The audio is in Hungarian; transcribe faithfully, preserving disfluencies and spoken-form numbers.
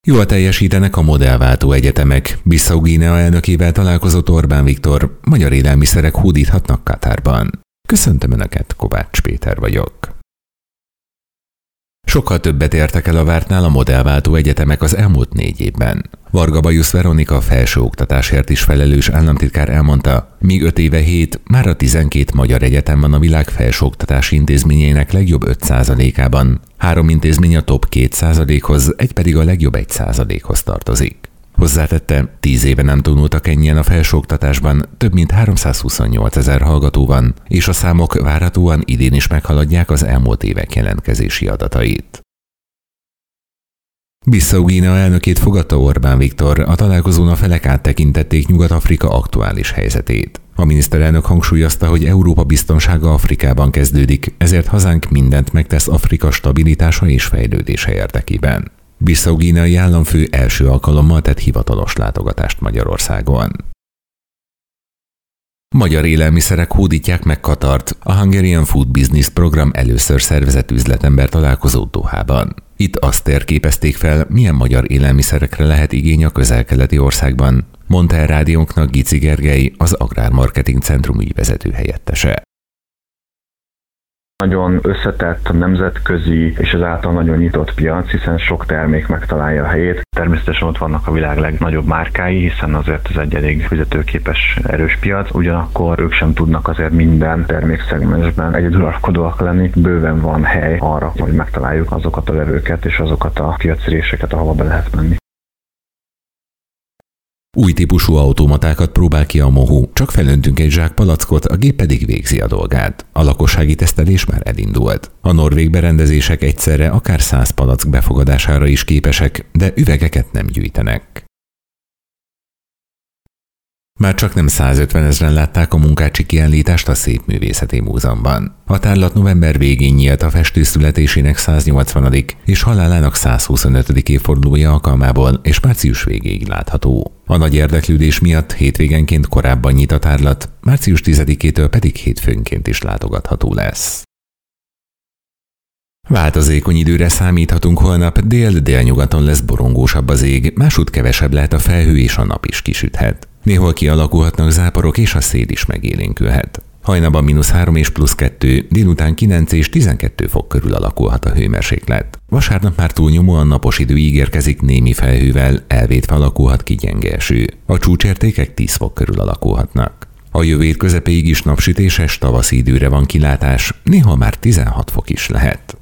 Jól teljesítenek a modellváltó egyetemek. Bissau-Guinea elnökével találkozott Orbán Viktor, magyar élelmiszerek hódíthatnak Katárban. Köszöntöm Önöket, Kovács Péter vagyok. Sokkal többet értek el a vártnál a modellváltó egyetemek az elmúlt négy évben. Varga Bajusz Veronika felsőoktatásért is felelős államtitkár elmondta, míg öt éve hét, már a tizenkét magyar egyetem van a világ felsőoktatási intézményeinek legjobb öt százalékában. Három intézmény a top két százalékhoz, egy pedig a legjobb egy százalékhoz tartozik. Hozzátette, tíz éve nem tanultak ennyien a felsőoktatásban, több mint háromszázhuszonnyolc ezer hallgató van, és a számok várhatóan idén is meghaladják az elmúlt évek jelentkezési adatait. Bissau-Guinea elnökét fogadta Orbán Viktor, a találkozón a felek áttekintették Nyugat-Afrika aktuális helyzetét. A miniszterelnök hangsúlyozta, hogy Európa biztonsága Afrikában kezdődik, ezért hazánk mindent megtesz Afrika stabilitása és fejlődése érdekében. Bissau-Guineai államfő első alkalommal tett hivatalos látogatást Magyarországon. Magyar élelmiszerek hódítják meg Katart, a Hungarian Food Business program először szervezett üzletember találkozót Dohában. Itt azt térképezték fel, milyen magyar élelmiszerekre lehet igény a közel-keleti országban, mondta el rádiónknak Gici Gergely, az Agrármarketing Centrum ügyvezető helyettese. Nagyon összetett, nemzetközi és ezáltal nagyon nyitott piac, hiszen sok termék megtalálja a helyét. Természetesen ott vannak a világ legnagyobb márkái, hiszen azért ez egy elég fizetőképes, erős piac. Ugyanakkor ők sem tudnak azért minden termékszegmensben egyedülalkodóak lenni. Bőven van hely arra, hogy megtaláljuk azokat a vevőket és azokat a piaci réseket, ahova be lehet menni. Új típusú automatákat próbál ki a Mohu, csak felöntünk egy zsák palackot, a gép pedig végzi a dolgát. A lakossági tesztelés már elindult. A norvég berendezések egyszerre akár száz palack befogadására is képesek, de üvegeket nem gyűjtenek. Már csak nem százötven ezren látták a Munkácsi kiállítást a Szépművészeti Múzeumban. A tárlat november végén nyílt a festő születésének száznyolcvanadik és halálának százhuszonötödik évfordulója alkalmából, és március végéig látható. A nagy érdeklődés miatt hétvégenként korábban nyit a tárlat, március tizedikétől pedig hétfőnként is látogatható lesz. Változékony időre számíthatunk holnap, dél-délnyugaton lesz borongósabb az ég, másút kevesebb lehet a felhő és a nap is kisüthet. Néhol kialakulhatnak záporok és a szél is megélénkülhet. Hajnalban mínusz három és plusz kettő, délután kilenc és tizenkettő fok körül alakulhat a hőmérséklet. Vasárnap már túlnyomóan napos idő ígérkezik némi felhővel, elvétve alakulhat ki gyenge eső. A csúcsértékek tíz fok körül alakulhatnak. A jövő hét közepéig is napsütéses tavaszi időre van kilátás, néha már tizenhat fok is lehet.